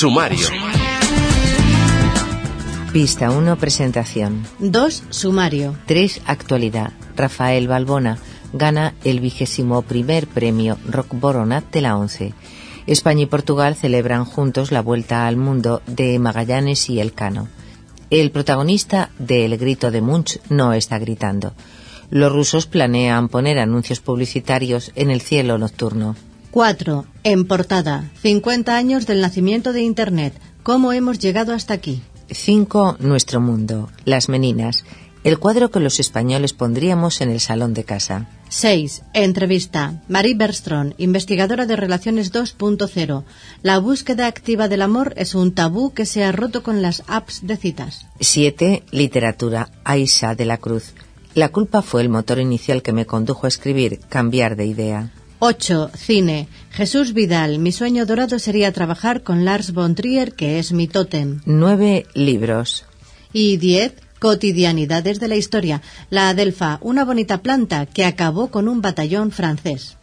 Sumario. Pista 1, presentación. 2, sumario. 3, actualidad. Rafael Balbona gana el 21º premio Roc Boronat de la ONCE. España y Portugal celebran juntos la vuelta al mundo de Magallanes y Elcano. El protagonista de El grito de Munch no está gritando. Los rusos planean poner anuncios publicitarios en el cielo nocturno. 4, en portada. 50 años del nacimiento de Internet. ¿Cómo hemos llegado hasta aquí? 5, nuestro mundo. Las meninas. El cuadro que los españoles pondríamos en el salón de casa. 6, entrevista. Marie Bergström, investigadora de Relaciones 2.0. La búsqueda activa del amor es un tabú que se ha roto con las apps de citas. 7, literatura. Aisha de la Cruz. La culpa fue el motor inicial que me condujo a escribir Cambiar de idea. 8, cine. Jesús Vidal, mi sueño dorado sería trabajar con Lars von Trier, que es mi tótem. 9, libros. Y 10, cotidianidades de la historia. La adelfa, una bonita planta que acabó con un batallón francés.